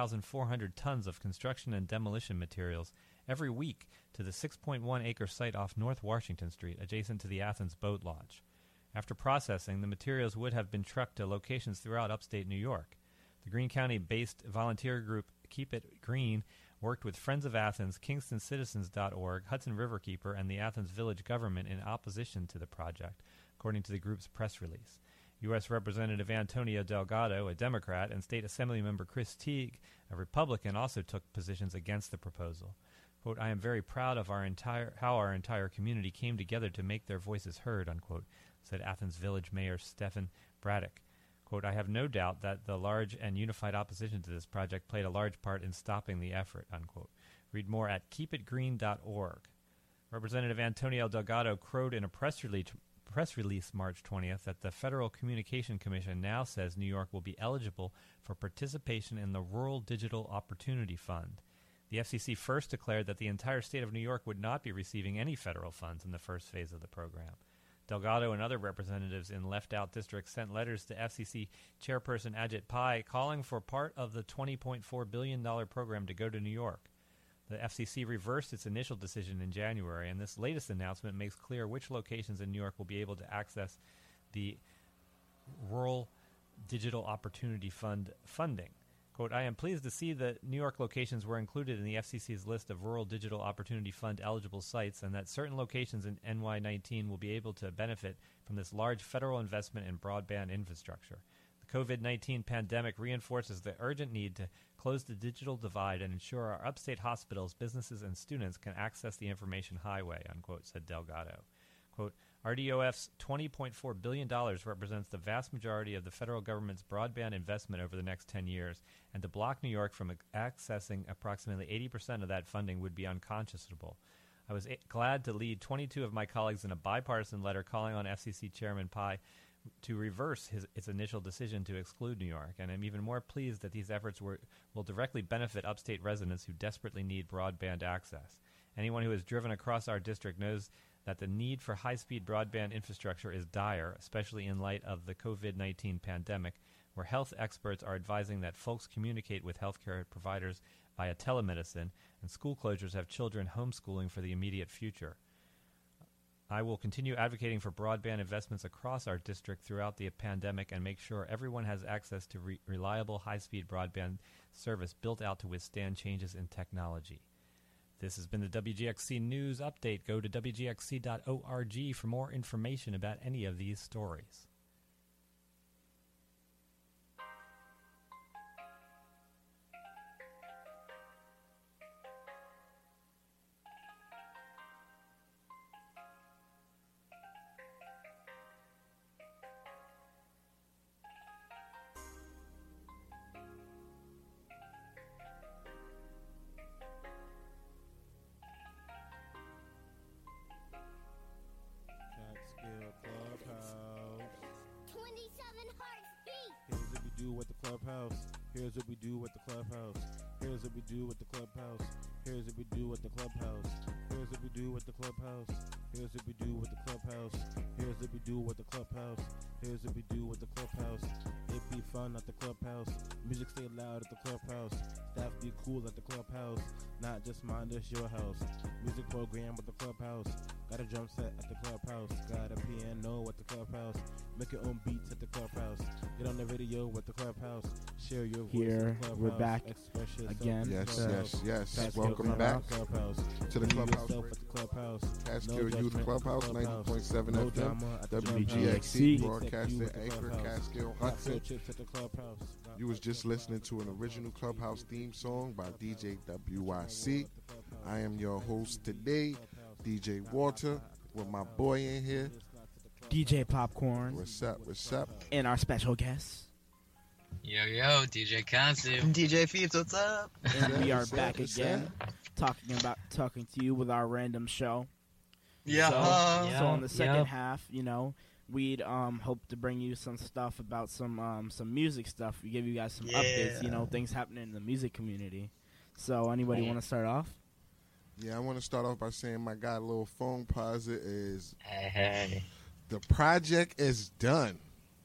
8,400 tons of construction and demolition materials every week to the 6.1-acre site off North Washington Street, adjacent to the Athens Boat Launch. After processing, the materials would have been trucked to locations throughout upstate New York. The Greene County-based volunteer group Keep It Green worked with Friends of Athens, KingstonCitizens.org, Hudson Riverkeeper, and the Athens Village government in opposition to the project, according to the group's press release. U.S. Representative Antonio Delgado, a Democrat, and State Assembly Member Chris Teague, a Republican, also took positions against the proposal. Quote, I am very proud of how our entire community came together to make their voices heard, unquote, said Athens Village Mayor Stephen Braddock. Quote, I have no doubt that the large and unified opposition to this project played a large part in stopping the effort, unquote. Read more at keepitgreen.org. Representative Antonio Delgado crowed in a press release March 20th that the Federal Communication Commission now says New York will be eligible for participation in the Rural Digital Opportunity Fund. The FCC first declared that the entire state of New York would not be receiving any federal funds in the first phase of the program. Delgado and other representatives in left-out districts sent letters to FCC Chairperson Ajit Pai calling for part of the $20.4 billion program to go to New York. The FCC reversed its initial decision in January, and this latest announcement makes clear which locations in New York will be able to access the Rural Digital Opportunity Fund funding. Quote, I am pleased to see that New York locations were included in the FCC's list of Rural Digital Opportunity Fund eligible sites and that certain locations in NY19 will be able to benefit from this large federal investment in broadband infrastructure. The COVID-19 pandemic reinforces the urgent need to close the digital divide and ensure our upstate hospitals, businesses, and students can access the information highway, unquote, said Delgado. Quote, RDOF's $20.4 billion represents the vast majority of the federal government's broadband investment over the next 10 years, and to block New York from accessing approximately 80% of that funding would be unconscionable. I was glad to lead 22 of my colleagues in a bipartisan letter calling on FCC Chairman Pai to reverse its initial decision to exclude New York, and I'm even more pleased that these efforts will directly benefit upstate residents who desperately need broadband access. Anyone who has driven across our district knows that the need for high-speed broadband infrastructure is dire, especially in light of the COVID-19 pandemic, where health experts are advising that folks communicate with healthcare providers via telemedicine, and school closures have children homeschooling for the immediate future. I will continue advocating for broadband investments across our district throughout the pandemic and make sure everyone has access to reliable high-speed broadband service built out to withstand changes in technology. This has been the WGXC News Update. Go to WGXC.org for more information about any of these stories. Here's what we do at the clubhouse. Here's what we do at the clubhouse. Here's what we do at the clubhouse. Here's what we do at the clubhouse. Here's what we do at the clubhouse. Here's what we do at the clubhouse. Here's what we do at the clubhouse. It be fun at the clubhouse. Music stay loud at the clubhouse. Staff be cool at the clubhouse. Not just mine, this your house. Music program at the clubhouse. Got a drum set at the clubhouse. Got a piano at the clubhouse. Make your own beats at the clubhouse. Get on the radio at the clubhouse. Share your voice here. At the clubhouse. We're back again. Yes. Welcome back to the clubhouse. Catskill Youth Clubhouse, 90.7 FM, WGXC, broadcasting Anchor, Catskill, Hudson. You was just listening to an original Clubhouse theme song by DJ WYC. I am your host today, DJ Walter, with my boy in here, DJ Popcorn. What's up? And our special guest, Yo, DJ Kansu. DJ Feebs, what's up? And we are back again, talking to you with our random show. Yeah. So on the second half, we'd hope to bring you some stuff about some music stuff. We give you guys some updates, things happening in the music community. So anybody want to start off? Yeah, I want to start off by saying my guy Lil Phone Posit is Hey. The project is done.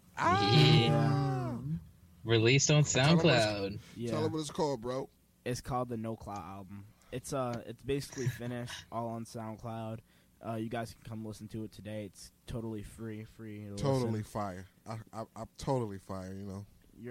Yeah. Released on SoundCloud. Tell them what it's called, bro. It's called the No Cloud album. It's basically finished, all on SoundCloud. You guys can come listen to it today. It's totally free to totally listen. Fire. I'm totally fire. You're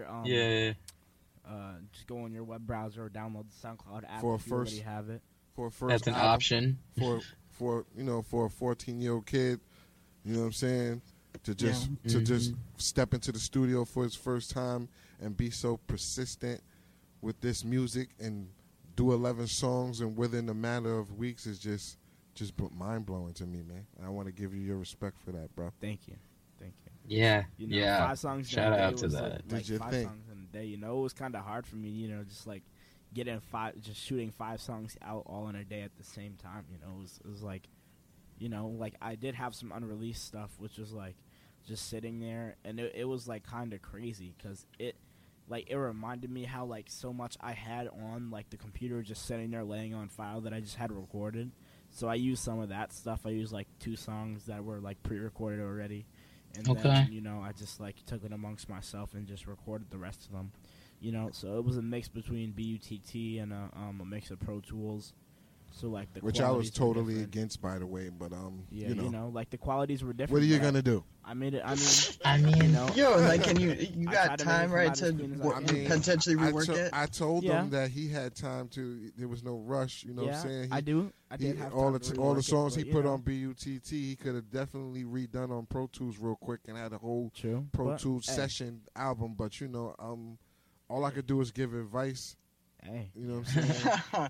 just go on your web browser or download the SoundCloud app if you already have it. For a first That's an album, option. for for a 14-year-old kid, you know what I'm saying, to just step into the studio for his first time and be so persistent with this music and do 11 songs and within a matter of weeks is just mind-blowing to me, man. And I want to give you your respect for that, bro. Thank you. Yeah. 5 songs Shout in a day out to was that. Like Did you 5 think? songs in a day, it was kind of hard for me, just like getting shooting 5 songs out all in a day at the same time, it was like, like I did have some unreleased stuff, which was like just sitting there, and it was like kind of crazy because it reminded me how like so much I had on like the computer just sitting there laying on file that I just had recorded. So I used some of that stuff. I used like 2 songs that were like pre-recorded already, and then I just like took it amongst myself and just recorded the rest of them. So it was a mix between BUTT and a mix of Pro Tools. So like the which I was totally against, by the way, but like the qualities were different. What are you gonna do? I made it. Yo, like, can you got time, right, to potentially rework it? I told him that he had time to. There was no rush. You know what I'm saying? I did have all time to all the rework songs it, he put on BUTT, he could have definitely redone on Pro Tools real quick and had a whole Pro Tools session album. But all I could do is give advice Hey. You know what I'm saying?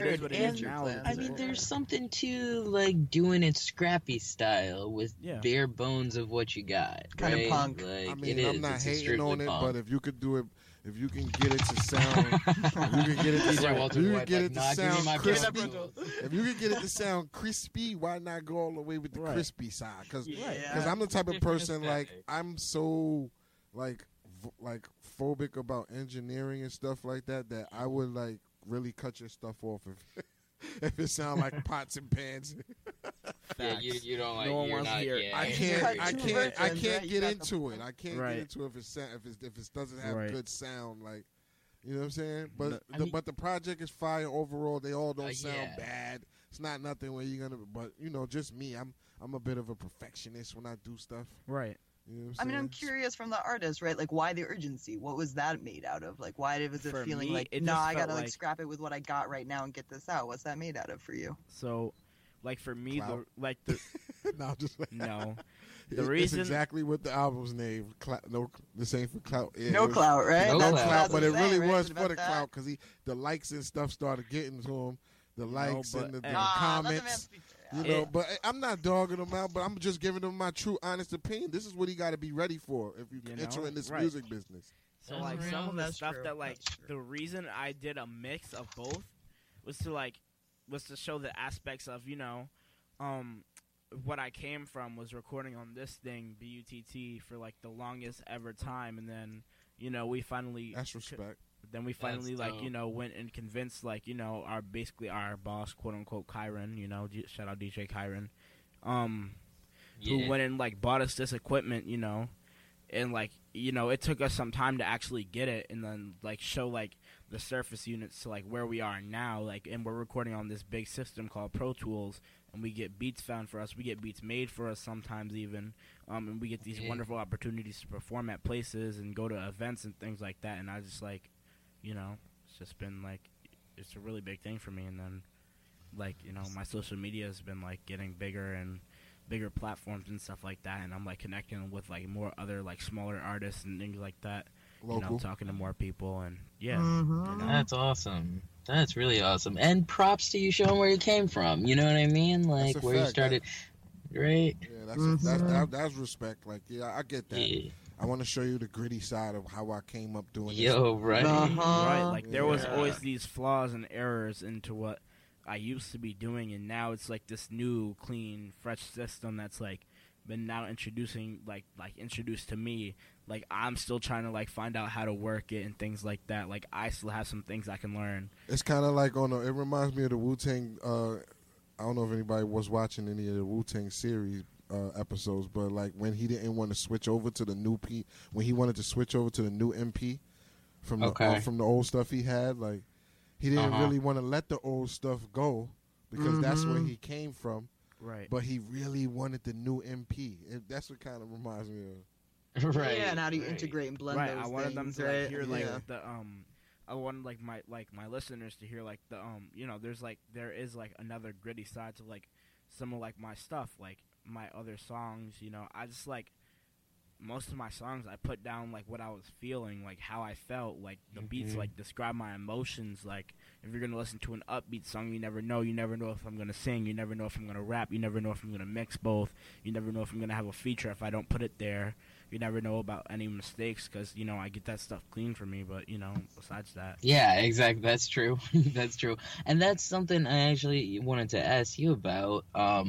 I mean, there's something to like doing it scrappy style with bare bones of what you got. Kind of punk. Like, I mean, it I'm is. not It's hating on it, punk. but if you could do it, if you can get it to sound, if you can get it to sound crispy. If you can get it to sound crispy, why not go all the way with the crispy side? Because I'm the type of person like I'm so like phobic about engineering and stuff like that I would like really cut your stuff off if it sound like pots and pans. Yeah, you don't like. No one you're wants not, to hear. yeah. I can't get into it. I can't get into it if it doesn't have good sound. Like, you know what I'm saying? But but the project is fire overall. They all don't sound bad. It's not nothing where you're gonna. But you know, just me. I'm a bit of a perfectionist when I do stuff. Right. You know what I I'm mean, I'm saying? curious from the artist, right? Like, why the urgency? What was that made out of? Like, why was it For feeling me, like, it no, just I felt gotta like- scrap it with what I got right now and get this out? What's that made out of for you? So, like for me, Clout. No, just no. The It's reason exactly what the album's name. No, this ain't for clout. Yeah, No it was- clout, right? No That's clout, but it what I'm really saying, right? was Is it for about the that? clout because the likes and stuff started getting to him. The likes but- and the Nah, let the man comments. speak. You know, but I'm not dogging him out, but I'm just giving him my true, honest opinion. This is what he got to be ready for if you You enter know? in this Right. music business. So That's like real, some of the that's stuff true, that like that's true. the reason I did a mix of both was to show the aspects of what I came from was recording on this thing BUTT for like the longest ever time, and then we finally That's respect. Then we finally That's dope. went and convinced our boss, quote unquote Kyron, shout out DJ Kyron, who went and like bought us this equipment, and like it took us some time to actually get it and then like show like the surface units to like where we are now, like, and we're recording on this big system called Pro Tools, and we get beats found for us, we get beats made for us sometimes even, and we get these wonderful opportunities to perform at places and go to events and things like that, and I just like it's just been like it's a really big thing for me. And then like my social media has been like getting bigger and bigger platforms and stuff like that, and I'm like connecting with like more other like smaller artists and things like that, Local. talking to more people, and That's awesome. That's really awesome. And props to you showing where you came from. You know what I mean? Like That's a where you fact, started. Right? Yeah, that's respect. Like, yeah, I get that. Yeah. I want to show you the gritty side of how I came up doing Yo, this. right. right. Like there was Yeah. always these flaws and errors into what I used to be doing, and now it's like this new, clean, fresh system that's like been now introducing like introduced to me. Like I'm still trying to like find out how to work it and things like that. Like I still have some things I can learn. It's kind of like it reminds me of the Wu-Tang. I don't know if anybody was watching any of the Wu-Tang series episodes, but like when he didn't want to switch over to the new when he wanted to switch over to the new MP from the old stuff he had, like he didn't really want to let the old stuff go because that's where he came from. Right. But he really wanted the new MP. That's what kind of reminds me of. Right. Yeah, and how do you integrate and blend Right. those I wanted them things, to right? like, hear like Yeah. the I wanted like my listeners to hear like the there is like another gritty side to like some of like my stuff, like my other songs. I just like most of my songs I put down like what I was feeling, like how I felt, like the beats like describe my emotions. Like if you're gonna listen to an upbeat song, you never know if I'm gonna sing, you never know if I'm gonna rap, you never know if I'm gonna mix both, you never know if I'm gonna have a feature if I don't put it there. You never know about any mistakes because I get that stuff clean for me. But besides that, Yeah, exactly. That's true. That's true. And that's something I actually wanted to ask you about.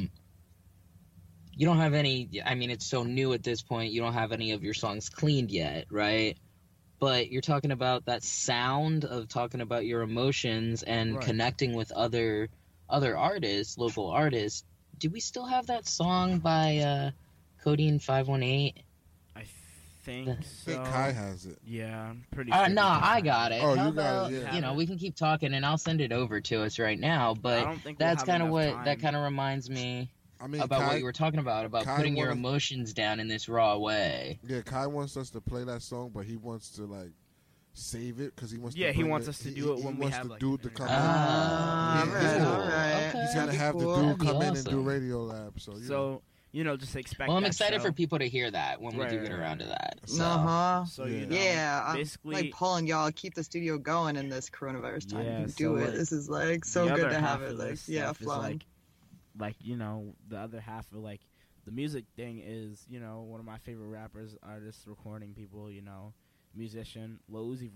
You don't have any, I mean, it's so new at this point, you don't have any of your songs cleaned yet, right? But you're talking about that sound of talking about your emotions and connecting with other artists, local artists. Do we still have that song by Codeine 518? I think I think Kai has it. Yeah, I'm pretty sure. No, I got it. Oh, How you got it, about, yeah. we can keep talking and I'll send it over to us right now. I But don't think we'll that's have kind of enough what time. that kind of reminds me about Kai, what you were talking about Kai putting your wanted- emotions down in this raw way. Yeah, Kai wants us to play that song, but he wants to like save it because he wants. Yeah, to he bring wants us to do it when he we wants have, the like, dude to come. Ah, in. right, Yeah, all right. He's gonna Okay. have Cool. the dude That'd be come in and awesome. do Radio Lab. So just expect. Well, I'm that excited show. for people to hear that when we do get around to that. So. So you know, I'm basically, like pulling y'all keep the studio going in this coronavirus time. Yeah, You do it. This is like so good to have it. Like flowing. The other half of like the music thing is one of my favorite rappers, artists, recording people. Musician Lil Uzi